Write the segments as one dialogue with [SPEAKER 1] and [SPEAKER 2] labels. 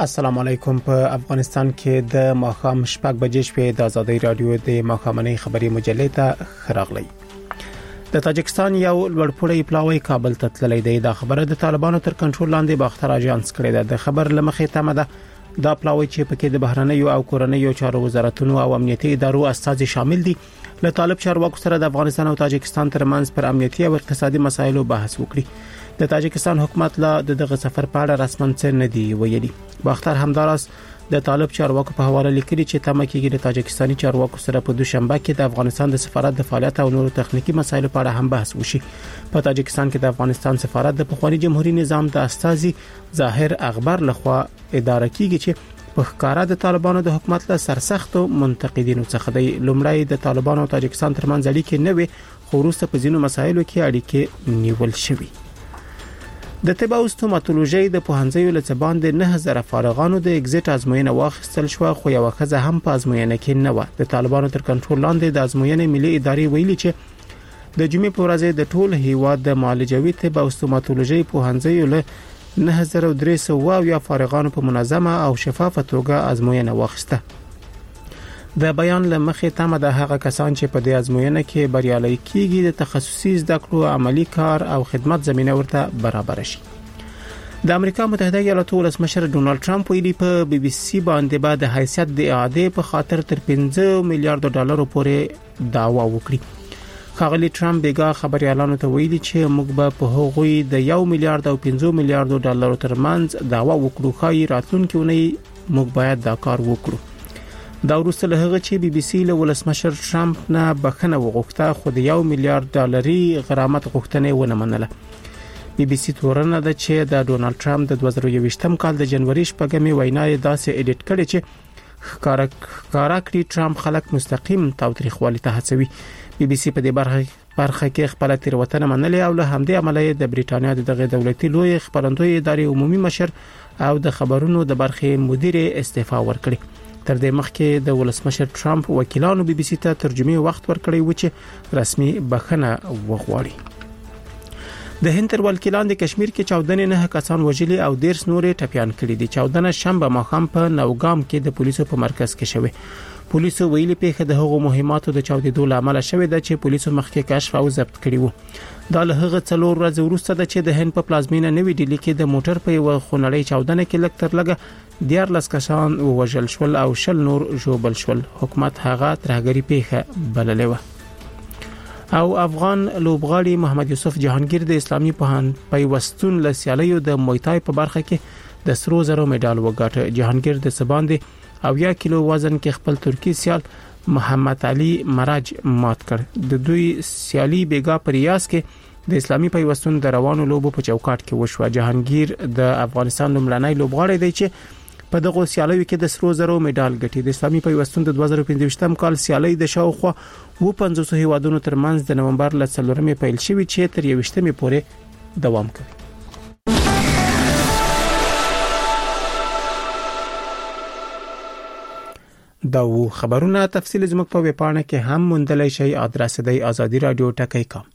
[SPEAKER 1] السلام علیکم. په افغانستان کې د ماښام شپږ بجې شپې د آزادۍ رادیو د ماښامنۍ خبري مجلې ته خراغلی. د تاجکستان یو لوړپوړی پلاوی کابل ته تللی دی. دا خبره د طالبانو تر کنټرول لاندې باختر اژانس کړې ده. د خبر لمخې تمه ده دا پلاوی چې پکې د بهرنیو او کورنیو چارو وزارتونو او امنیتي ادارو استازي شامل دي له طالب چارواکو سره د افغانستان او تاجکستان ترمنځ پر امنیتي او اقتصادي مسایلو بحث وکړي. د تاجکستان حکومت لا دغه سفر په اړه رسماً څه نه دی ویلي. باختر همداراز د طالب چارواکو په حواله لیکلي چې تمه کېږي د تاجکستاني چارواکو سره په دوشنبه کې د افغانستان د سفارت د فعالیت او نورو تخنیکی مسایلو په اړه هم بحث وشي. په تاجکستان کې د افغانستان سفارت د پخوانی جمهوریت نظام د استازي ظاهر اخبار لخوا اداره کیږي چې په ښکارا د طالبانو د حکومت له سرسختو منتقدینو څخه دی. لومړی د طالبانو او تاجکستان ترمنځ اړیکې نه وي خو وروسته په ځینو مسایلو کې اړیکې نیول شوي. د طب او ستوماتولوژي د پوهنځیو له څبان د 9000 فارغانو د ایگزیټ ازموینه واخیستل شو خو یو ښځه هم په ازموینه کې نه و. د طالبانو تر کنټرول لاندې د ازموینې ملي ادارې ویلي چې د جمعې په ورځ د ټول هیواد د معالجوي طب او ستوماتولوژي پوهنځیو له 9300 فارغانو په منظمه او شفافه توګه ازموینه واخیسته. د بیان لمخې تمه د هغه کسان چې په دې ازموینه کې بریالي کیږي د تخصصي زده کړو عملی کار او خدمت زمينه ورته برابر شي. د امریکا متحده ایالاتو ولسمشر ډونالد ټرمپ ویلي په بي بي سي باندې بعد د حیثیت د اعاده په خاطر تر 15 میلیارډ ډالر پورې دعوا وکړي. خاغلی ټرمپ بیګا خبريالانو ته ویلي چې موږ به په هغوی د 1 میلیارډ او 5 میلیارډ ډالر ترمنځ دعوا وکړو. خای راتلونکي ونې موږ باید دا کار وکړو. دا وروسته له هغه چې بي بي سي له ولسمشر ټرمپ نه بخښنه وغوښته خو د 1 میلیارډ ډالري غرامت غوښتنه ونه منله. بي بي سي تورنه ده چې د ډونالد ټرمپ د 2020م کال د جنوري شپږمې وینا یې داسې اډیټ کړي چې ښکارا کړی ټرمپ خلک مستقیم تاوتریخوالي ته هڅوي. بي بي سي په دې برخه کې خپل تیروتنه منلې او له همدې عملیه د بریټانیا دغه دولتي لوی خبرندوی ادارې عمومي مشر او د خبرونو د برخې مدیر استعفا ورکړي. تر دې مخکې د ولسمشر ټرمپ وکیلانو بي بي سي ته ترجمه وخت ورکړی و چې رسمي بخښنه وغواړي. د هند تر وکیلان د کشمیر کې 14 نه کسان وژلي او 13 نورې ټپيان کړي دي. 14 شنبه ماښام په نوګام کې د پولیسو په مرکز کې شوه. پولیسو ویلي پیښه د هغو مهماتو د چاودیدو لامل شوه د چې پولیسو مخکې کشف او ضبط کړي وو. دا له هغه 4 ورځې وروسته د چې د هند په پلازمینه نوې ډیلی کې د موټر په یو خونړی چاودنه کې لږ تر لږه 14 کسان وژل شول او 10 نور ژوبل شول. حکومت هغه ترهګری پیښه بللې و. او افغان لوبغاړي محمد یوسف جهانگیر د اسلامي پیوستون له سیالیو د مویتای په برخه کې د سرو زرو مډال وګاټه. جهانگیر د سباندې او 1 کیلو وزن کې خپل ترکی سیال محمد علي مراج مات کړ. د دوی سیالي بیګا په ریاض کې د اسلامي پیوستون د روانو لوبو په چوکاټ کې وشو. جهانگیر د افغانستان لومړنی لوبغاړی دی چې په دغه سیالیو کې د سرو زرو مډال ګټي. د اسلامي پیوستون د 2015م کال سیالي د شاوخوا 500 هیوادونو ترمنځ د نومبر ل 4مې پیل شوې چې تر 21مې پورې دوام کوي. دا و خبرونه تفصیل زموږ په ویب پاڼه کې هم موندلای شئ. ادرس دی azadi.radio.com.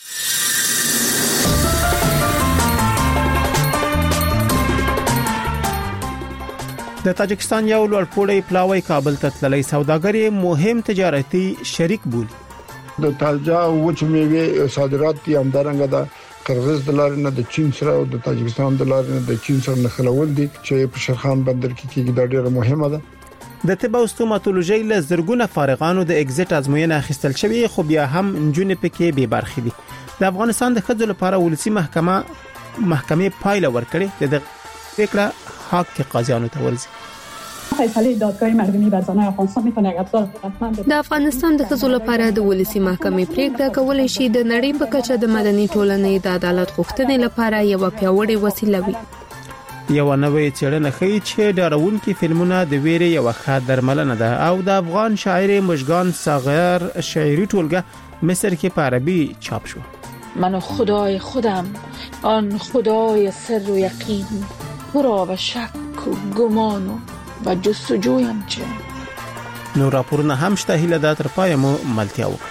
[SPEAKER 1] د تاجکستان یو لوړپوړی پلاوی کابل ته تللی. سوداګر مهم تجارتي شریک بولي.
[SPEAKER 2] د تازه وچ میوه صادرات دي همدارنګه د قرغیز د لارې نه د چین سره او د تاجکستان د لارې نه د چین سره نښلول دي چې په شرخان بندر کې کېږي. دا ډیره مهمه ده.
[SPEAKER 1] د طب او ستوماتولوژي له زرګونه فارغانو د ایگزیټ ازموینه اخیستل شوی خو بیا هم نجونې پکې به برخې دي. د افغانستان د ښځو لپاره ولسی محکمه پایله ورکړي. د فکره حق کې قاضیانو ته ورزي.
[SPEAKER 3] فیصله دادگاه مردمی بر زنان افغانستان میتونه ابزار قدرتمند
[SPEAKER 4] د افغانستان د ښځو لپاره د ولسی محکمې پریکړه کولای شي د نړۍ په کچه د مدني ټولنې د عدالت غوښتنې لپاره یو پیاوړی وسیله وي.
[SPEAKER 1] یو نوې څېړنه ښیي چې ډارونکي فلمونه د ویرې یو ښه درملنه ده. او د افغان شاعر مژگان صغیر شاعری ټولګه مصر کې په عربي چاپ شو.
[SPEAKER 5] من و خدای خودم آن خدای سر و یقین برا و شک و گمان و جستجویم چه.
[SPEAKER 1] نو راپورونه هم شته. هیله ده تر پای مو ملتیا وکړه.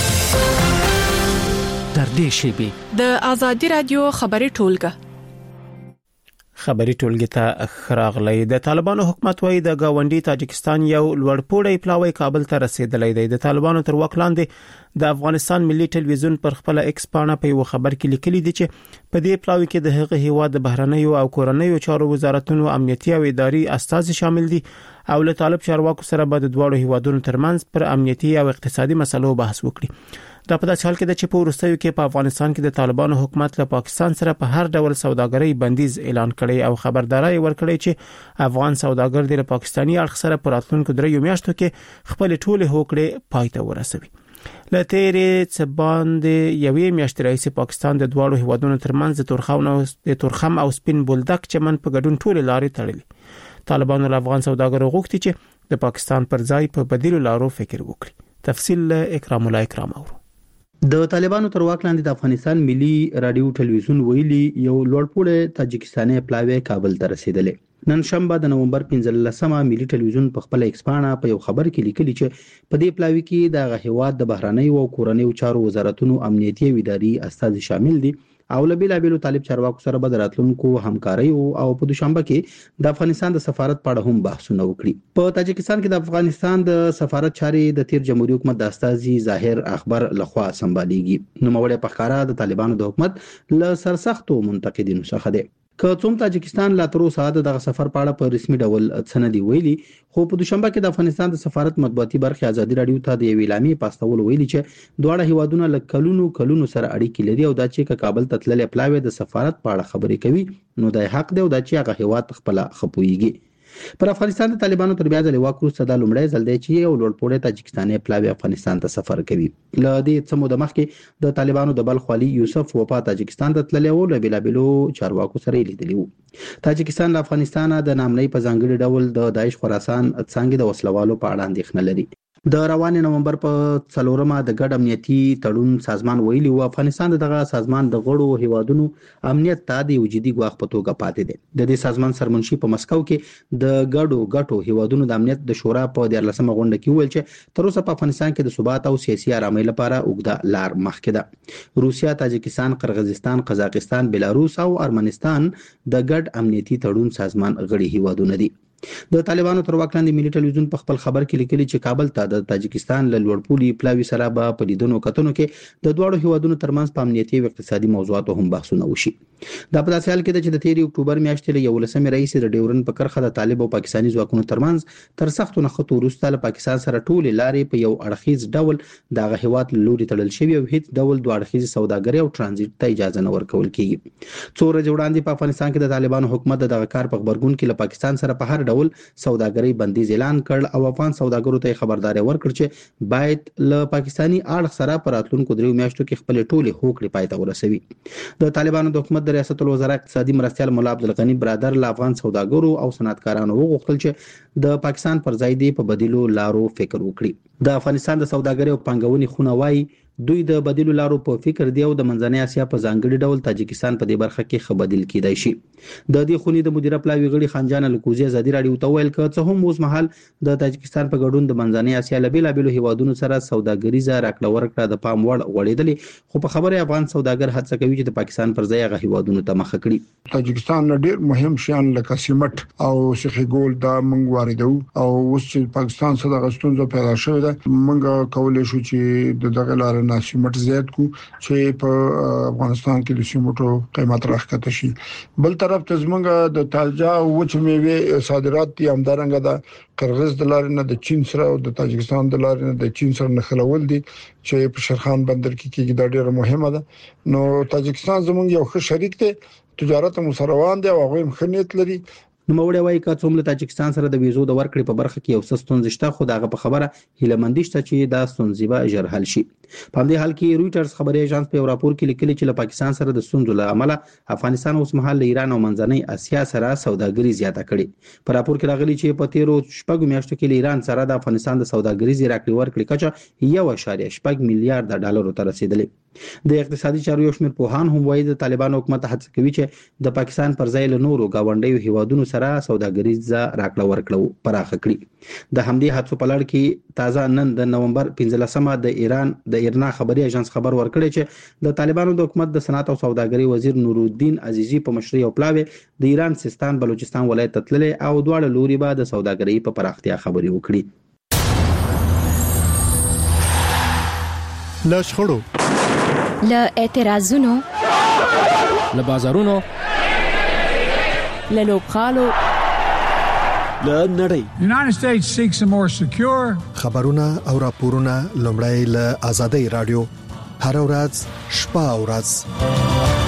[SPEAKER 6] در دې شیبې
[SPEAKER 7] د آزادی رادیو خبري ټولګه
[SPEAKER 1] خبري ټولګي ته خراغلی. د طالبانو حکومت وايي د گاونډي تاجکستان یو لوړپوړی پلاوی کابل ته رسیدلی دی. د طالبانو تر واک لاندې د افغانستان ملي ټلویزیون پر خپل ایکس پاڼه په یو خبر کې لیکلي دي چې په دې پلاوی کې د هغه هیواد د بهرنیو او کورنیو چارو وزارتونو امنیتي او اداري استازي شامل دي او له طالب چارواکو سره به د دوه هیوادونو ترمنځ پر امنیتي او اقتصادي مسلو بحث وکړي. دا په داسې حال کې چې په وروستیو کې په افغانستان کې د طالبانو حکومت له پاکستان سره په هر ډول سوداګرۍ بندیز اعلان کړي او خبرداري ورکړي چې افغان سوداګر د پاکستاني اړخ سره په راتلونکو 3 میاشتو کې خپل ټول هوکړې پای ته ورسوي. له تیرې څه باندې یوې میاشتې راهیسې پاکستان د دوه هیوادونو ترمنځ د تورخم او سپین بولدک چمن په ګډون ټول لارې تړلې. طالبانو له افغان سوداګرو غوښتي چې د پاکستان پر ځای په بدیلو لارو فکر وکړي. تفصیل اکرام الله اکرام اورو.
[SPEAKER 6] د طالبانو تر واک لاندې د افغانستان ملي رادیو ټلویزیون ویلي یو لوړپوړی تاجکستاني پلاوی کابل ته رسیدلی. نن شنبه د نومبر 15مه ملي ټلویزیون په خپل ایکس پاڼه په یو خبر کې لیکلي چې په دې پلاوی کې د هیواد د بهرنیو او کورنیو چارو وزارتونو امنیتي او اداري استازي شامل دي او له بیلابیلو طالب چارواکو سره به د راتلونکو همکاري او په دوشنبه کې د افغانستان د سفارت په اړه هم بحثونه وکړي. په تاجکستان کې د افغانستان د سفارت چارې د تیر جمهوریت حکومت د استازي ظاهر اخبار لخوا سمباليږي. نو موږ په ښکارا د طالبانو د حکومت له سرسختو منتقدینو څخه دي. که څوم تاجکستان لا تر اوسه د سفر په اړه په رسمي ډول سند ویلي، خو په دوشنبه کې د افغانستان د سفارت مطبوعاتي برخه ازادي رادیو ته د اعلامیې پاستول ویلي چې دواړه هیوادونه له کلونو سره اړیکې لري او دا چې کابل ته تللې پلاوی د سفارت په اړه خبرې کوي نو د حق دی او دا چې هغه هیواد خپل خپويږي. پر افغانستان د طالبانو تر بیا د واک وروسته د لومړی ځل دی چې یو لوړپوړی تاجکستاني پلاوی افغانستان ته سفر کوي. له دې څه موده مخکې د طالبانو د بلخ والي یوسف وفا تاجکستان ته تللی و، له بیلابیلو چارواکو سره لیدلی و. تاجکستان له افغانستان د نامنۍ په ځانګړي ډول د داعش خراسان څنګه د وسلوالو په اړه اندېښنه لري. د روان نومبر په 4مه د ګډ امنیتي تړون سازمان ویلي و افغانستان دغه سازمان د غړو هیوادونو امنیت ته د وجودي ګواښ په توګه پاتې دی. د دې سازمان سرمنشي په مسکو کې د ګډو هیوادونو د امنیت د شورا په 14مه غونډه کې ویل چې تر اوسه په افغانستان کې د ثبات او سیاسي آرامۍ لپاره اوږده لار مخکې ده. روسیا، تاجکستان، قرغیزستان، قزاقستان، بلاروس او ارمنستان د ګډ امنیتي تړون سازمان غړي هیوادونه دي. د طالبانو تر واک لاندې ملي ټلویزیون په خپل خبر کې لیکلي چې کابل ته د تاجکستان له لوړپوړي پلاوی سره به په لیدنو کتنو کې د دوه هیوادونو ترمنځ په امنیتي او اقتصادي موضوعاتو هم بحثونه وشي. دا په داسې حال کې ده چې د 13 اکتوبر میاشتې له 11 رئیس د ډیورن په کرخه د طالب او پاکستاني ځواکونو ترمنځ تر سختو نښتو وروسته له پاکستان سره ټول لارې په یو اړخیز ډول دغه هیواد لوري تړل شوی او هیڅ ډول دوه اړخیز سوداګري او ترانزیت ته اجازه نه ورکول کیږي. څو ورځې وړاندې په افغانستان کې د طالبانو حکومت دغه کار په خبرګون کې له پاکستان سره په هر ډول سوداګري بندیز اعلان کړ او افغان سوداګرو ته خبرداري ورکړ چې باید له پاکستاني اړخ سره پر راتلونکو 3 میاشتو کې خپل ټولې هوکړې پای ته ورسوي. د طالبانو د حکومت د ریاست الوزرا اقتصادي مرستيال مولا عبدالغنی برادر له افغان سوداګرو او صنعتکارانو وغوښتل چې د پاکستان پر ځای دی په بدیلو لارو فکر وکړي. د افغانستان د سوداګرۍ او پانګونې خونه وايي دوی د بدیلو لارو په فکر دی او د منځنۍ اسیا په ځانګړي ډول تاجکستان په دې برخه کې خبردل کیدای شي. د دې خونې د مدیره پلاوی غړي خانجان الکوزی ازادي رادیو ته ویل ک څه هم اوس مهال د تاجکستان په ګډون د منځنۍ اسیا له بیلابیلو هیوادونو سره سوداګریزه راکړه ورکړه د پام وړ وړېدلې، خو په خبره افغان سوداګر هڅه کوي چې د پاکستان پر ځای هغه هیوادونو ته مخه کړي.
[SPEAKER 2] تاجکستان ډېر مهم شیان لکه سیمټ او سیخي ګول دا موږ واردو او اوس چې پاکستان سره غستونځ پیدا شوې ده موږ کولای شو چې دغه لار نه سیمټ زیات کو چې په افغانستان کې د سیمټو قیمت راکته شي. بل طرف ته زمونږ د تالجا وچ میوه صادرات دي همدارنګه د قرغیز د لارې نه د چین سره او د تاجکستان د لارې نه د چین سره نښلول دي چې په شرخان بندر کې کېږي دا ډیره مهمه ده. نو تاجکستان زمونږ یو ښه شریک دی، تجارت مو سره روان دی او هغه هم ښه نیت لري.
[SPEAKER 6] نو موږ وایي چې څومره تاجکستان سره د ویزو د ورکړې په برخه کې یو څه ستونزې شته، خو دغه په خبره هیلمندي شته چې دا ستونزې به ژر حل شي. په همدې حال کې رويټرز خبري ایجنس په راپور کې لیکلي چې له پاکستان سره د ستونزو له امله افغانستان اوس مهال له ایران او منځنۍ اسیا سره سوداګري زیاته کړې. په راپور کې راغلي چې په 13 میاشتو کې له ایران سره د افغانستان د سوداګریزي راکړې ورکړې کچه 1.6 میلیارډ ډالر ته رسیدلې. د اقتصادي چارو یو شمېر پوهان هم وایي د طالبانو حکومت هڅه کوي چې د پاکستان پر ځای له نورو گاونډیو هیوادونو سره سوداګریزه راکړه ورکړه پراخه کړي. د همدې هڅو په لړ کې تازه نن د نومبر 15مه د ایران د ایرنا خبري اژانس خبر ورکړی چې د طالبانو د حکومت د صنعت او سوداګري وزیر نورالدین عزیزی په مشرۍ او پلاوی د ایران سیستان بلوچستان ولایت تللی او دواړه لوري به د سوداګري په پراختیا خبري وکړي.
[SPEAKER 7] له شخړو،
[SPEAKER 8] له اعتراضونو،
[SPEAKER 9] له بازارونو،
[SPEAKER 8] له لوبغالو،
[SPEAKER 9] له نړۍ.
[SPEAKER 10] United States seeks a more secure.
[SPEAKER 7] خبرونه او راپورونه لومړی له آزادۍ رادیو هر ورځ شپه او ورځ.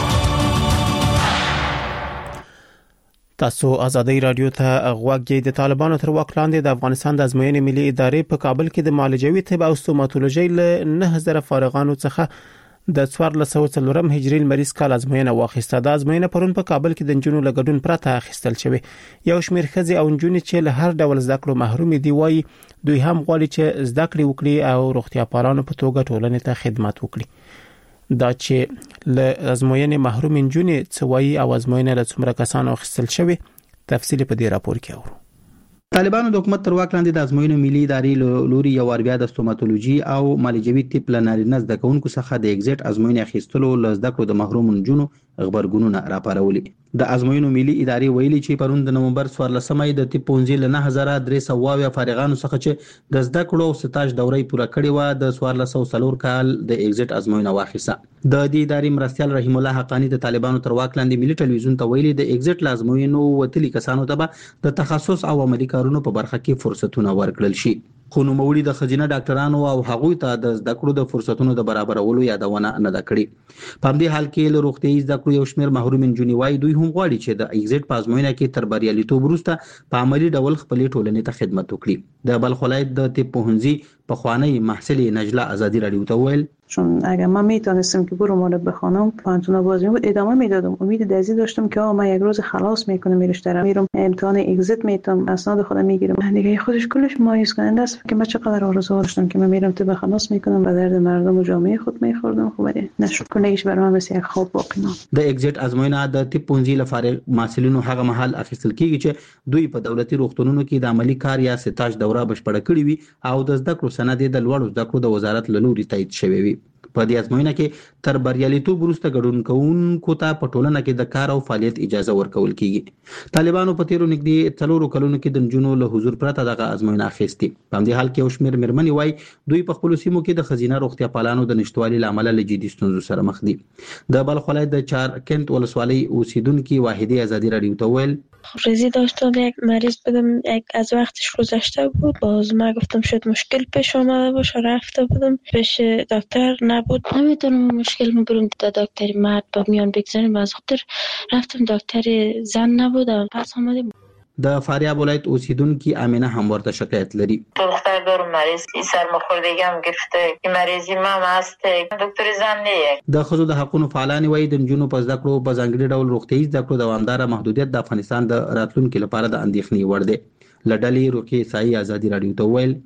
[SPEAKER 1] تاسو آزادۍ رادیو ته غوږی. د طالبانو تر واک لاندې د افغانستان د ازموینې ملي ادارې په کابل کې د معالجوي طب او ستوماتولوژي له 9000 فارغانو څخه د 1404 هجري لمریز کال ازموینه واخیسته. د ازموینه پرون په کابل کې د جنونو لګډون پرته اخیستل شوی. یو شمېر ښځې او نجونې چې له هر ډول زده کړو محروم دي وایي دوی هم غواړي چې زده کړې وکړي او روغتیا پالانو په توګه ټولنې ته خدمت وکړي. دا چې له ازموینې محروم نجونې څه وایي او ازموینه له څومره کسانو اخیستل شوی تفصیل په دې راپور کې اورو.
[SPEAKER 6] طالبانو د حکومت تر واک لاندې د ازموینو ملي ادارې لوري یو بیا د ستوماتولوژي او معالجوي طب لنارینه زده کوونکو څخه د ایگزیټ ازموینې اخیستلو له زده کړو د محروم نجونو خبرګونونه راپارولي. د ازموینو ملي ادارې ویلي چې پرون د نومبر 14مه د طب پونځي له 9300 فارغانو څخه چې د زده کړو او ستاج دورې پوره کړې و د 1404 کال د ایگزیټ ازموینه واخیسته. د دې ادارې مرستيال رحیم الله حقانی د طالبانو تر واک لاندې ملي ټلویزیون ته ویلي د ایگزیټ لازموینو وتلي کسانو ته د تخصص او عملي کارونو په برخه کې فرصتونه ورکړل شي. خو نوموړي د خزینه ډاکټرانو او هغوی ته د زده کړو د فرصتونو د برابرولو یادونه نه ده کړې. په همدې حال کې له روغتیايي زده کړو یو شمېر محروم نجونې وایي دوی هم غواړي چې د ایگزیټ په ازموینه کې تر بریالیتوب وروسته په عملی ډول خپلې ټولنې ته خدمت وکړي. د بلخ ولایت د طب پوهنځي پخوانی محصل نجله آزادی رادیو ته ویل
[SPEAKER 11] چون اگر من میتونستم که برو مال بخونم پانتونا بازی بود ادامه میدادم. امید دزی داشتم که من یک روز خلاص میکنم رشته را میرم امتحان ایگزیت میتونم اسناد خودم میگیرم. دیگه خودش کلش مایوس کننده است که من چقدر آرزو داشتم که من میرم طب خلاص میکنم و درد مردم و جامعه خود میخوردم. خب نشد کنهش برام مثل یک خواب باقی ماند.
[SPEAKER 6] د ایگزیت ازموینه د طب پونځي لپاره محصلینو هغه محل اخیستل کیږي چې دوی په دولتي روغتونونو کې د عملی کار یا ستاج دوره بشپړه کړې وي او د زده کړو سند د لوړو زده کړو د وزارت له لوري تایید شوی وي. په دې ازموینه کې تر بریالیتوب وروسته ګډون کوونکو ته په ټولنه کې د کار او فعالیت اجازه ورکول کیږي. طالبانو په تیرو نږدې 4 کلونو کې د نجونو له حضور پرته دغه ازموینه اخیستې. په همدې حال کې یو شمېر مېرمنې وایي دوی په خپل سیمو کې د خزینه روغتیا پالانو د نشټوالي لامل له جدي ستونزو سره مخ دي. د بلخ ولایت د چارکند ولسوالۍ اوسیدونکو واحدی آزادی رادیو ته ویل
[SPEAKER 12] ریزی داشتم یک مریض بودم از وقتش گذشته بود باز من گفتم شاید مشکل پیش آمده باشه رفته بودم پیش دکتر نبود نمیتونم مشکل برم تا دکتر مرد با میان بگذاریم از خاطر رفتم دکتر زن نبود پس آمدیم.
[SPEAKER 6] د فاریاب ولایت اوسیدونکو امینه هم ورته شکایت لري.
[SPEAKER 13] دختر دارم مریض سرماخوردگی هم گرفته این مریضی مام هست دکتر زن نه.
[SPEAKER 6] د خزو د حقوقو فعالان وایي د جنونو په زده کړو په ځانګړي ډول روغتيایي زده کړو دوامدار محدودیت د افغانستان د راتلونکو لپاره د اندېښنې وړ دی. لډلې روکي سایي آزادی رادیو ته ویل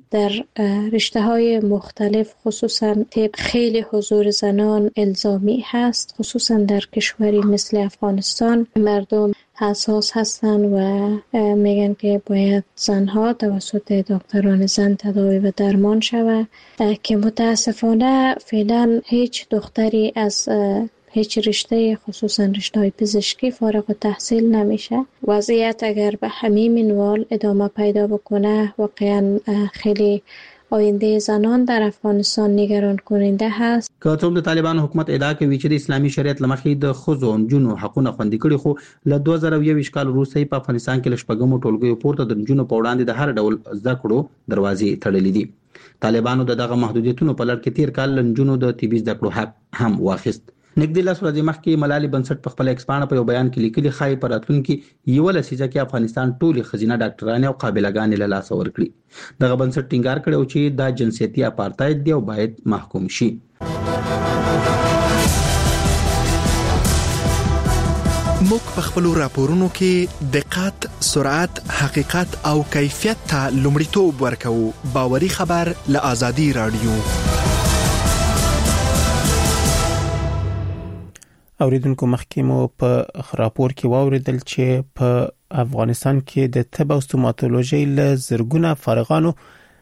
[SPEAKER 14] در رشته‌های مختلف خصوصا طب خیلی حضور زنان الزامی هست خصوصا در کشوری مثل افغانستان مردم حساس هستند و میگن که باید زنها توسط دکتران زن تداوی و درمان شود که متاسفانه فعلا هیچ دختری از هیچ رشته خصوصا رشته پزشکی فارغ التحصیل نمیشه. وضعیت اگر به همین منوال ادامه پیدا بکنه واقعا خیلی آینده زنان در افغانستان نگران کننده هست.
[SPEAKER 6] که څوک د طالبانو حکومت ادعا کوي چې د اسلامي شریعت لمخې د خزو او جنو حقوقونه خوندي کړي خو له 2021 کال وروسته په افغانستان کې لشپګمو ټولګیو پورته د جنو په وړاندې د هر ډول زده کړو دروازې تړلې دي. طالبانو دغه محدودیتونو په لړ کې تیر کال لنجونو د طبي زده کړو حق هم واخیست. نګدي لاس ورځې مخکې ملالي بنسټ په خپل ایکسپانه په یو بیان کې لیکلي خای پر راتلونکي یو لسیزه کې افغانستان ټول خزینه ډاکټرانه او قابلګان له لاس ورکړي. دغه بنسټ ټینګار کړو چې دا جنسيتي اپارټاید دی او باید محکوم شي.
[SPEAKER 7] موږ په خپل راپورونو کې دقت، سرعت، حقیقت او کیفیت ته لومړیتوب ورکوو. باوري خبر له آزادي رادیو.
[SPEAKER 1] اوریدونکو مخکې مو په راپور کې واوریدل چې په افغانستان کې د طب او ستوماتولوژي له زرګونه فارغانو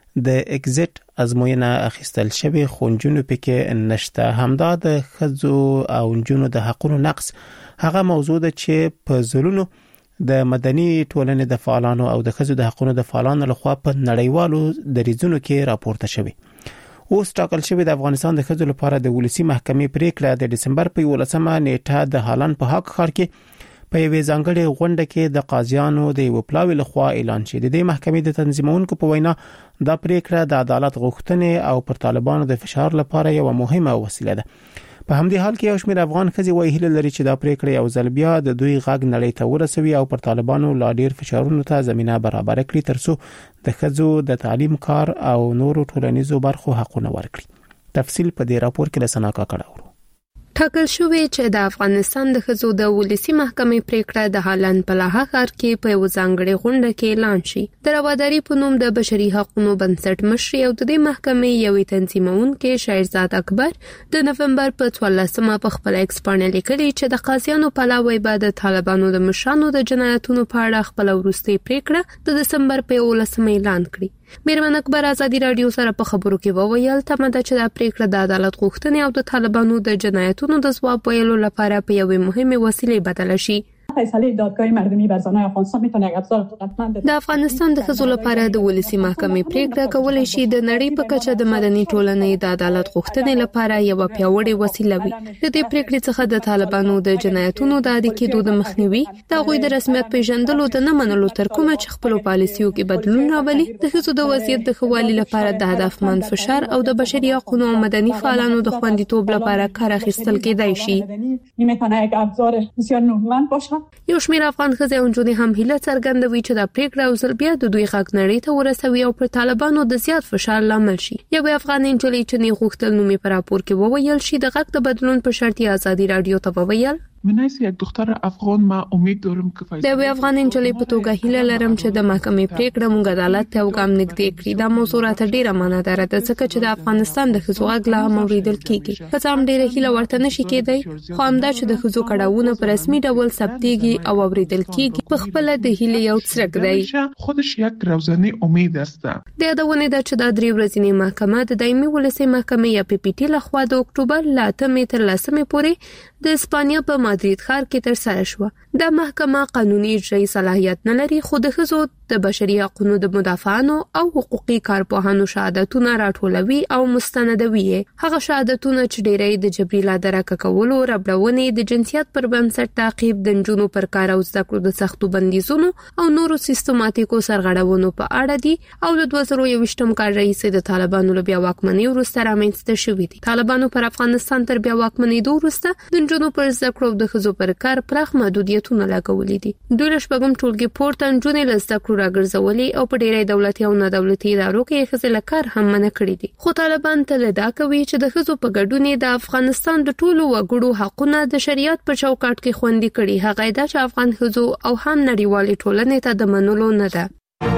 [SPEAKER 1] د اگزیټ ازموینه اخیستل شوی خونجونو پکې نشته. همدا د خزو او جنونو د حقوقو نقص هغه موضوع ده چې په زلونو د مدني ټولنې د فعالانو او د خزو د حقوقو د فعالانو لخوا په نړیوالو دریځونو کې راپورته شوی. اوس ټاکل شوی د افغانستان د خزو لپاره د ولسی محکمې پریکړه د دسمبر په 11مه نیټه د هالند په حق ښار کې په یوې ځانګړې غونډه کې د قاضیانو د یو پلاوي لخوا اعلان شوی. د محکمې د تنظیمونکو په وینا دا پریکړه د عدالت غوښتنې او پر طالبانو د فشار لپاره یو مهمه وسیله ده. په همدې حال کې یو شمېر افغان خزي وایي هیله لري چې دا پریکړه یو ځل بیا د دوی غږ نړۍ ته ورسوي او پر طالبانو لا ډیر فشارونو ته زمينه برابر کړي ترڅو د خزو د تعلیم کار او نورو ټولنیزو برخو حقونه ورکړي. تفصیل په دې راپور کې لسنا کا کړه.
[SPEAKER 4] ټاکل شوی چې د افغانستان د خزو د ولسی محکمې پریکړه د هالند په لاها ښار کې په یو ځانګړي غونډه کې اعلان شي. د رواداري په نوم د بشري حقوقو بنسټ مشر او د دې محکمې یو تنظیمونکو شهرزاد اکبر د نوفمبر په 14مه په خپل ایکس باندې لیکلي چې د قاضیانو په علاوه به د طالبانو د مشرانو د جنایتونو په اړه خپل وروستي پریکړه د دسمبر په 11مه اعلان کړي. میرمن اکبر ازادي رادیو سره په خبرو کې وویل تمه ده چې د پریکړه د عدالت غوښتنې او د طالبانو د جنایتونو د ځواب ویلو لپاره په یوې مهمه وسیله بدل شي.
[SPEAKER 3] فیصله دادگاه مردمی بر زنان افغانستان میتونه یک ابزار قدرتمند
[SPEAKER 4] د افغانستان د خزو لپاره د ولسی محکمې پریکړه کولای شي د نړۍ په کچه د مدني ټولنې د عدالت غوښتنې لپاره یو پیاوړی وسیله وي. د دې پریکړې څخه د طالبانو د جنایتونو د عادي کېدو د مخنیوي، د غوي د رسمیت پیژندلو د نه منلو تر کومه چې خپل پالیسیو کې بدلون راولي، د خزو د وضعیت د خوالي لپاره د هدفمند فشار او د بشري حقوقو او مدني فعالانو د خوندیتوب لپاره کار اخیستل کېدای شي.
[SPEAKER 3] میتونه یک ابزار بسیار نورمال باشه.
[SPEAKER 4] یو شمېر افغان ښځې او نجونې هم هیله څرګندوي چې دا پریکړه او ځل بیا د دوی غږ نړۍ ته ورسوي او پر طالبانو د زیات فشار لامل شي. یو افغان نجلۍ چې نه غوښتل نومي پر راپور کې وویل شي د غږ د بدلون په شرط آزادي رادیو ته وویل
[SPEAKER 15] من حیث یک دختر افغان ما امید دارم که
[SPEAKER 4] فیصله د افغان نجلۍ په توګه هیله لرم چې د محکمې پریکړه موږ عدالت ته وګام نږدې کړي. دا موضوع راته ډیره معنادار ده ځکه چې د افغانستان د خزو غږ لا موریدل کیږي. که څوم ډیره هیله ورته نشي کېدای خو همدا چې د خزو کډاونه په رسمي ډول ثبتېږي او اوریدل کیږي په خپل د هیله یو څرک دی.
[SPEAKER 15] خودش یک روزانه امید است.
[SPEAKER 4] د یادونه ده چې د 3 ورځې محکمه د دایمي ولسی محکمې یا پی پی ټی لخوا د اکتوبر 8 تر 10 پورې د اسپانیا په مادرید ښار کې تر سره شو. د محکمه قانوني اجرایی صلاحیت نه لري خو د خزو د بشري حقوقو د مدافعانو او حقوقي کارپوهانو شهادتونه راټولوي او مستندوي. هغه شهادتونه چې ډېری د جبري لادرکه کولو، ربړونې، د جنسیت پر بنسټ تعقیب، د جنونو پر کار او زده کړو د سختو بندیزونو او نورو سیستماتیکو سرغړونو په اړه دي او د 2021م کال رئیس د طالبانو له بیا واکمنۍ وروسته رامنځته شوې دي. طالبانو پر افغانستان تر بیا واکمنۍ وروسته د جنونو پر زده کړو د خزو پر کار پراخ محدودیتونه لګولې دي. دوی له شپږم ټولګي پورته جنونې له زده کړو راګرځولې او په ډېری دولتي او نه دولتي ادارو کې خزې له کار هم منع کړې دي. خو طالبان تل دا کوي چې د خزو په ګډون د افغانستان د ټولو وګړو حقونه د شریعت په چوکاټ کې خوندي کړي. هغه دا چې افغان خزو او هم نړیوالې ټولنې ته د منلو نه ده.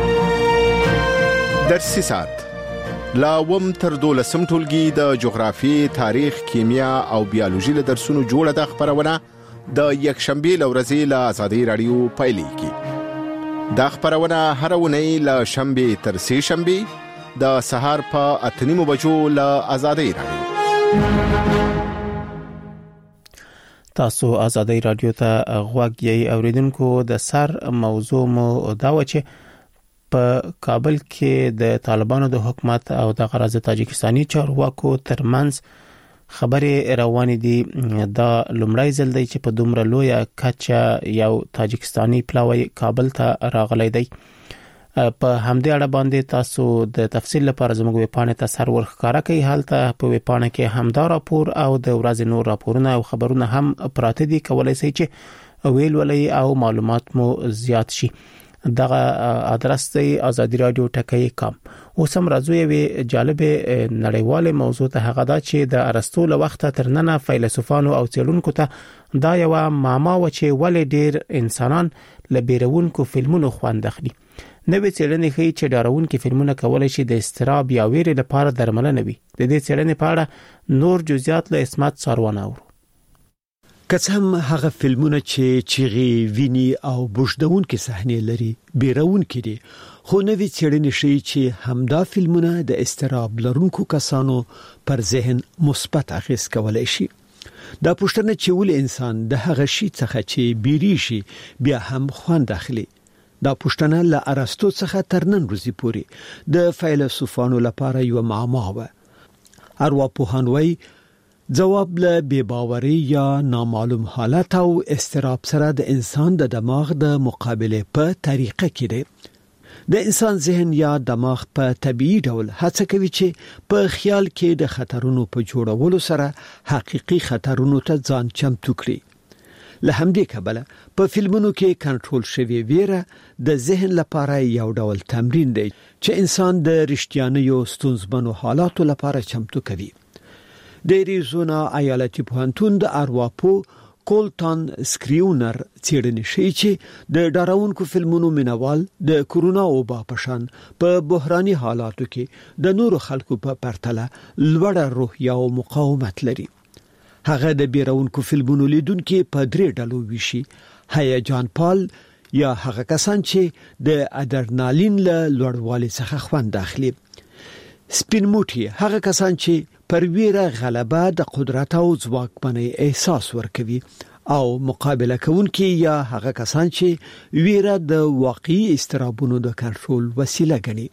[SPEAKER 16] درسي سات لا وم تر 12 ټولګي د جغرافي، تاریخ، کیمیا او بیولوژي له درسونو جوړه د خبرونه د یک شنبه لورځي له آزادي رادیو پایلیږي. دا خبرونه هر ونی له شنبه تر سه شنبه د سهار په 8:30 بجو له آزادي رادیو.
[SPEAKER 1] تاسو آزادي رادیو ته غوږ یې اوریدونکو. د سر موضوع مو دا و چې په کابل کې د طالبانو د حکومت او د غرض تاجکستاني چارواکو ترمنځ خبرې روانې دي. دا لومړی ځل دی چې په دومره لویه کچه یو تاجکستاني پلاوی کابل ته راغلی دی. په همدې اړه باندې تاسو د تفصیل لپاره زموږ ویبپاڼې ته سر ورښکاره کړئ. هلته په ویبپاڼه کې همدا راپور او د ورځې نور راپورونه او خبرونه هم پراته دي. کولای شئ چې ویل ولې او معلومات مو زیات شي. دغه ادرس دی azadiradio.com. اوس هم راځو یو جالب نړیواله موضوع ته. هغه دا چې د ارسطو له وخته تر ننه فیلسوفانو او څېړونکو ته دا یو معما و چې ولې ډیر انسانان له بیرونکو فلمونو خوند اخلي. نوې څېړنې ښیي چې ډارونکي فلمونه کولای شي د استراب یا ویرې لپاره درملنه وي. د دې څېړنې په اړه نور جزئیات له اسمت ساروان اورو.
[SPEAKER 17] که هم هغه فلمونه چې چیغي ویني او بوجدون کې صحنې لري بیرون کړي خو نوې څېړنې شي چې همدا فلمونه د استراب لرونکو کسانو پر ذهن مثبت اغیز کولای شي. دا پوښتنه چې ول انسان د هغه شي څخه چې بیري شي بیا هم خوان داخلي. دا پوښتنه له ارسطو څخه تر نن ورځې پورې د فیلسوفانو لپاره یو معما و. ارواپوهان وایي جواب له بے باوري یا نامعلوم حالت او استراب سره د انسان د دماغ د مقابله په طریقه کې دی. د انسان ذهن یا دماغ په طبيعي ډول هڅه کوي چې په خیال کې د خطرونو په جوړولو سره حقيقي خطرونو ته ځان چمتو کړي. له همدې کبله په فلمونو کې کنټرول شوی ویره د ذهن لپاره یو ډول تمرین دی چې انسان د رښتیانیو ستونزمنو حالاتو لپاره چمتو کوي. د اریزونا ایالتي پوهنتون د ارواپو کولټان سکریونر څېړنې شي چې د ډاراونکو فلمونو مینوال د کورونا وبا په شان په بحراني حالاتو کې د نورو خلکو په پرتله لوړه روحیه او مقاومت لري. هغه د بیرونکو فلمونو لیدونکو په درې ډلو ویشي: هیجان پال یا هغه کسان چې د ادرنالین له لوړوالي څخه خوند اخلي، سپین موټي هغه کسان چې پر ویره غلبه د قدرت او ځواکمنۍ احساس ورکوي، او مقابله کوونکي یا هغه کسان چې ویره د واقعي استرابونو د کنټرول وسیله ګڼي.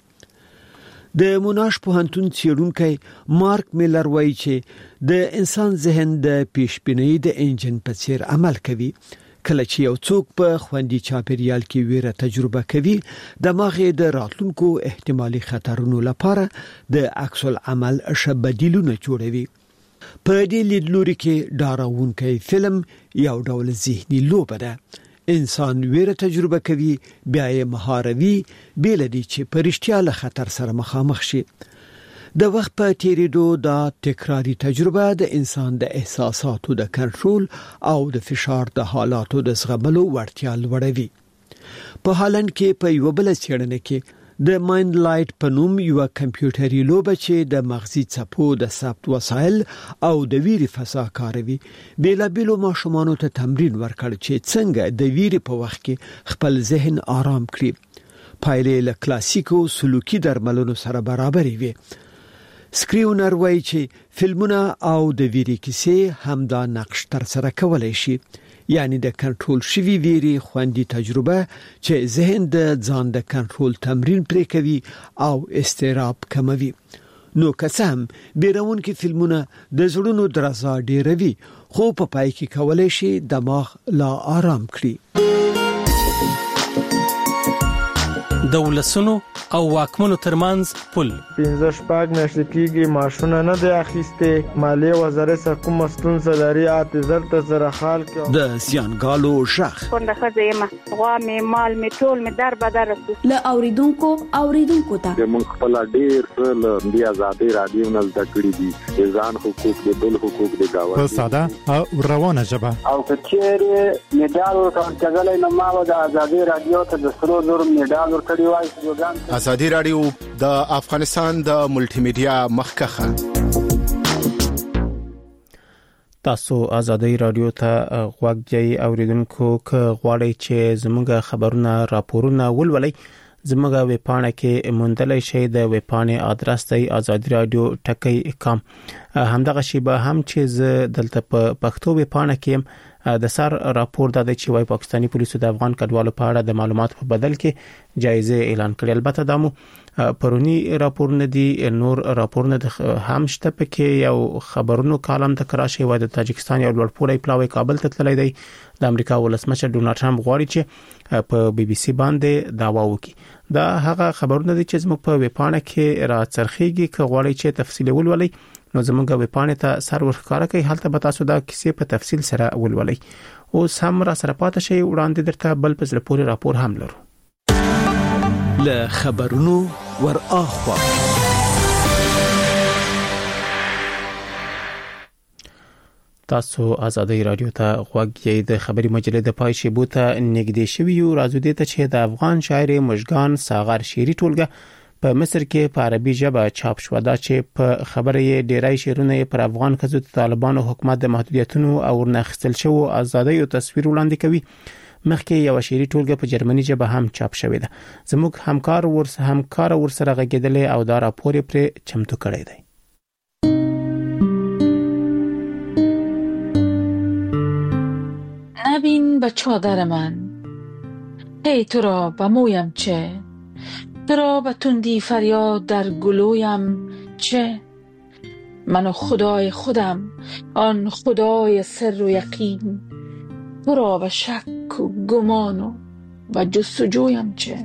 [SPEAKER 17] د موناش پوهنتون څېړونکی مارک میلر وایي چې د انسان ذهن د پیشبینۍ د انجن په څیر عمل کوي. کله چې یو څوک په خوندي چاپیریال کې ویره تجربه کوي، دماغ د راتلونکو احتمالي خطرونو لپاره د عکس العمل بدیلونه جوړوي. په دې لیدلوري کې ډاراونکی فلم یو ډول ذهني لوبه ده. انسان ویره تجربه کوي، بیا یې مهاروي بیل دي چې په رښتیا له خطر سره مخامخ شي. د وخت په تیریدو دا تکراری تجربه د انسان د احساساتو د کنټرول او د فشار د حالاتو د زغملو وړتیا لوړوي. په هالند کې په یو بل څېړنه کې د مایند لایټ په نوم یو کمپیوټري لوبه چې د مغزي څپو د ثبت وسایل او د ویري فضا کاروي بیلابیلو ماشومانو ته تمرین ورکړ چې څنګه د ویري په وخت کې خپل ذهن آرام کړي. پایلې له کلاسیکو سلوکي درملونو سره برابرې وي. سکریونر وایي چې فلمونه او د ویري کیسې هم دا نقش تر سره کولای شي، یعنی د کنټرول شوی ویري خوندي تجربه چې ذهن د ځان د کنټرول تمرین پرې کوي او استراب کموي. نو قسم بیرونکي فلمونه د زړونو درزا ډیروي، خو په پای کې کولای شي دماغ لا آرام کړي.
[SPEAKER 18] د ولسونو او واکمنو ترمنځ پل
[SPEAKER 19] 15 میاشتې کېږي ماشونه نه دی اخیسته. مالیه وزارت سره کوم ستونزه لري، اعتذار ته سره حال کې
[SPEAKER 17] د زیانګالو شخ
[SPEAKER 20] څنګه خځه غوا می مال می ټول می در بدر
[SPEAKER 21] له اوریدونکو ته
[SPEAKER 22] موږ خپل ډیر څه د آزادۍ رادیو نه زده کړی دي، ځان حقوق د بل حقوق د گاوند
[SPEAKER 23] په ساده او روانه ژبه.
[SPEAKER 22] او کچېره میډال ورکړل نو ما د آزادۍ رادیو ته د سرو زر میډال ورکړی وای.
[SPEAKER 16] آزادۍ رادیو د افغانستان د ملټي میډیا مخکخه.
[SPEAKER 1] تاسو آزادۍ رادیو ته غوږی اوریدونکو که غواړئ چې زموږ خبرونه راپورونه ولولئ، زموږ ویبپاڼه کې موندلای شئ. د ویبپاڼې ادرس دی azadiradio.com. همدغه شی به هم چې ز دلته په پښتو ویبپاڼه کې د سر راپور د چې وای پاکستاني پولیسو د افغان کډوالو په اړه د معلوماتو په بدل کې جایزه اعلان کړې. البته دمو پرونی راپور نه دی، نور راپور نه هم شته. پکې یو خبرونو کالم د کراچي و د تاجکستان یو لوړپوړی پلاوی کابل ته تللی دی. د امریکا ولسمشر ډونالد ټرمپ غواړي چې په بي بي سي باندې دعوا وکړي. دا هغه خبرونه دي چې زموږ په ویبپاڼه کې راڅرخيږي. که غواړئ چې تفصیل ولولئ نو زموږ ویبپاڼه ته سر ورخاره کوي، هلته به تاسو دا کیسې په تفصیل سره ولولئ. اوس هم را سره پاتې شي، وړاندې درته بل په زړه پورې راپور هم لرو.
[SPEAKER 17] له خبرونو ور اخوا
[SPEAKER 1] تاسو آزادۍ رادیو ته غوږی د خبري مجلې د پای شیبو ته نږدې شوی یو. راځو دې ته چې د افغان شاعر مژگان ساغر شعري ټولګه په مصر کې په عربي ژبه چاپ شو دا چې په خبره یې ډیری شعرونه پر افغان ښځو د طالبانو حکومت د محدودیتونو او ورنخستل شو ازادۍ او تصویر وړاندې کوي مخکې یو شعري ټولګه په جرمني ژبه هم چاپ شوې ده زموږ همکار ورسره غږیدل او دا راپور پر چمتو کړی دی
[SPEAKER 2] نبین به چادر من ای تو را به مویم چه تو را به تندی فریاد در گلویم چه من و خدای خودم آن خدای سر و یقین تو را به شک و گمان و جستجویم چه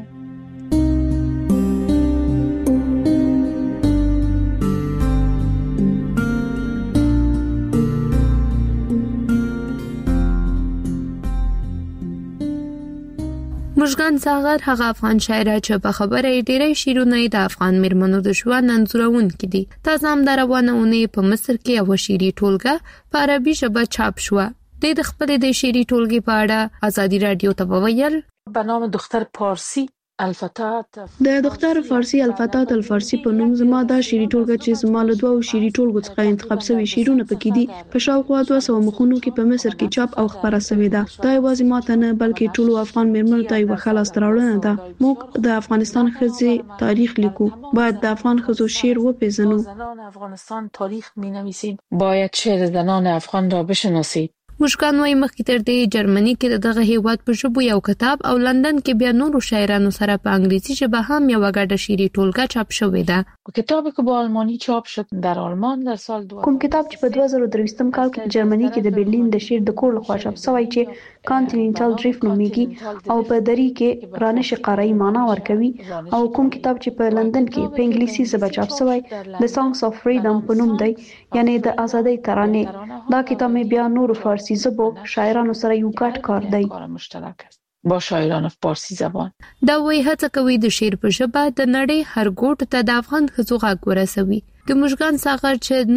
[SPEAKER 4] مشګان ساغر هغه افغان شاعر چې په خبره ډیری شعرونه د افغان میرمنو د ژوند انځورون کړي تاسو هم دروازهونه په مصر کې یو شعري ټولګه په عربي ژبه چاپ شو د خپل د شعري ټولګې په اړه ازادي رادیو ته وویل
[SPEAKER 2] به نام دختر پارسی الفتات
[SPEAKER 21] د دختر فارسی الفتات الفارسی په نوم زما دا شعري ټولګه چې زما له دوه شعري ټولګو څخه انتخاب شوی شعرونه پکې دي په شاوخوا 200 مخونو کې په مصر کې چاپ او خبره شوې ده دا یوازې ماته نه بلکې ټول افغان میرمنو ته یو خلاص تراوړنه ده موږ د افغانستان ښځې تاریخ لیکو باید د افغان ښځو شعر وپیژنو
[SPEAKER 2] زنان افغانستان تاریخ می‌نویسیم باید شعر زنان افغان را بشناسید
[SPEAKER 4] مشکان وای مخکې تر دې جرمني کې دغه هیواد په ژبه یو کتاب او لندن کې بیا نورو شاعرانو سره په انګلیسي ژبه هم یو غږ شعري ټولګه چاپ شوې ده
[SPEAKER 2] کتابی که با آلمانی چاپ شد در آلمان در سال 2000
[SPEAKER 21] کوم کتاب چې په 2023 کال کې جرمني کې د برلین د شعر د کور لخوا چاپ شوی چې کانټیننټال ډریفټ نومیږي او په دری کې رانش قاره‌ای معنی ورکوي او کوم کتاب چې په لندن کې په انګلیسي ژبه چاپ شوی د سانګز اف فریډم په نوم دی یعنی د ازادۍ ترانه دا کتاب بیا نور فارسی ژبو شاعرانو سره یو ګډ کار دی
[SPEAKER 2] مشترک است با شاعران فارسی زبان
[SPEAKER 4] دا وی هڅه کوي د شعر په ژبه د نړۍ هر ګوټ ته د افغان ښځو غږ ورسوي د مشګان ساغر چې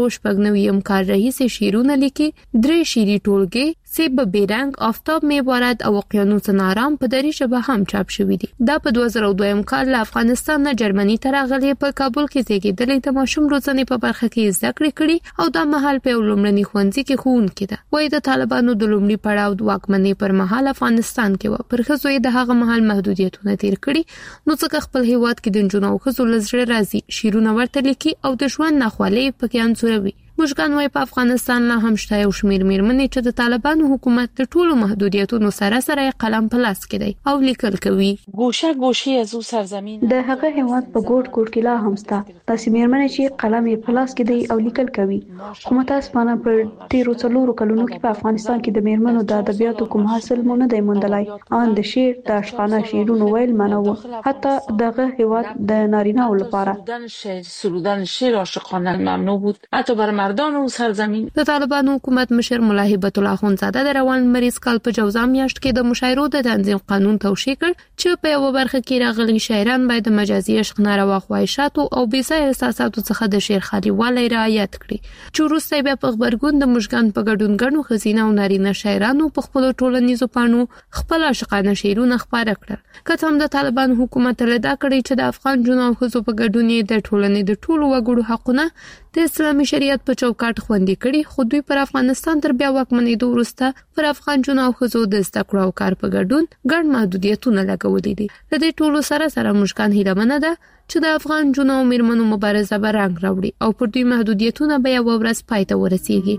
[SPEAKER 4] 1999 کال رئیس شعرونه لیکي درې شعري ټولګې سیب بیرنګ آفتاب میوارد او اقیانوس نارام په دری ژبه هم چاپ شوې دي دا په 2002 کال له افغانستان نه جرمني ته راغلي په کابل کې زیږیدلې د ماشوم روزنې په برخه کې زده کړې کړې او دا مهال په لومړني ښوونځي کې ښوونکې ده وایي د طالبانو د لومړي پړاو د واکمنۍ پر مهال افغانستان کې و پر ښځو د هغه مهال محدودیتونه تیر کړي نو څنګه خپل هیواد کې د جنونو او ښځو لزړه راځي شیرونه ورته لیکي او د ژوند ناخوالې پکې انځوروي مشګان وای په افغانستان لا هم شته یو شمیر میرمنې چې د طالبانو حکومت د ټولو محدودیتونو سره سره قلم په لاس کې دی او لیکل کوي
[SPEAKER 2] گوشه گوشه از او سرزمین
[SPEAKER 21] د هغه هیواد په ګوټ ګوټ کې لا هم شته تاسو میرمنې چې قلم یې په لاس کې دی او لیکل کوي خو متاسفانه پر تیرو څلورو کلونو کې په افغانستان کې د میرمنو د ادبیاتو کوم حاصل مونږ نه دی موندلای ان د شعر د اشخانه شعرونو ویل منو حتی دغه هیواد د نارینه لپاره
[SPEAKER 2] سرودن شعر عاشقانه ممنوع بود حتی بر مردان او سرزمین
[SPEAKER 4] د طالبانو حکومت مشر مولا هیبت الله اخوندزاده د روان مریض کال په جوزا میاشت کې د مشاعرو د تنظیم قانون توشیح کړ چې په یو برخه کې راغلي شاعران باید د مجازي عشق ناروا خواهشاتو او بې ځایه احساساتو څخه د شعر خالي رعایت کړي چې وروسته بیا په خبرګون د مشګان په ګډون غنو خزینه او نارینه شاعرانو په خپل ټولنیزو پاڼو خپل عاشقانه شعرونه خپاره کړل کله هم د طالبان حکومت لدا کړی چې د افغان جنو او خزو په ګډون د ټولنې د ټولو وګړو حقونه د اسلامي شریعت په چوکاټ خوندي کړي خو دوی پر افغانستان تر بیا واکمنۍ وروسته پر افغان جنو او خزو د زده کړو او کار په ګډون ګڼ محدودیتونه لګولې دي د دې ټولو سره مشکان هیله ده چې د افغان جنو او میرمنو مبارزه به رنګ راوړي او پر دوی محدودیتونه به یو ورځ پای ته ورسیږي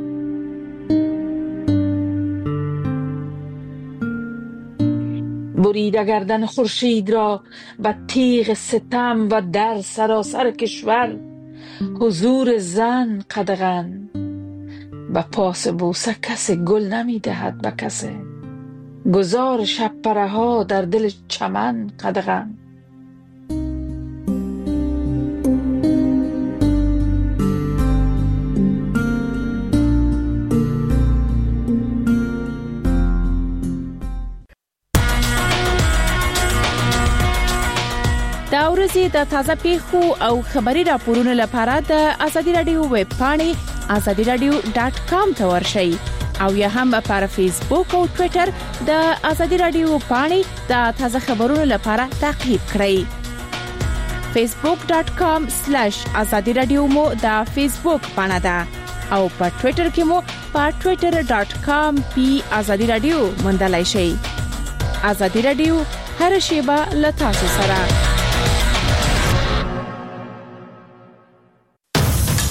[SPEAKER 2] بریده گردن خورشید را به تیغ ستم و در سراسر کشور حضور زن قدغن به پاس بوسه کسی گل نمی دهد به کسی گذار شب پره ها در دل چمن قدغن
[SPEAKER 5] دا ورځې د تازه پیښو او خبري راپورونو لپاره د ازادي رادیو ویب پاڼې azadiradio.com ته ورشئ او یا هم په فیسبوک او ټوئیټر د ازادي رادیو پاڼې د تازه خبرونو لپاره تعقیب کړئ facebook.com/azadi radio مو د فیسبوک پاڼه ده او په ټوئیټر کې مو په twitter.com/azadi radio موندلای شئ. azadi radio هر شیبه له تاسو سره.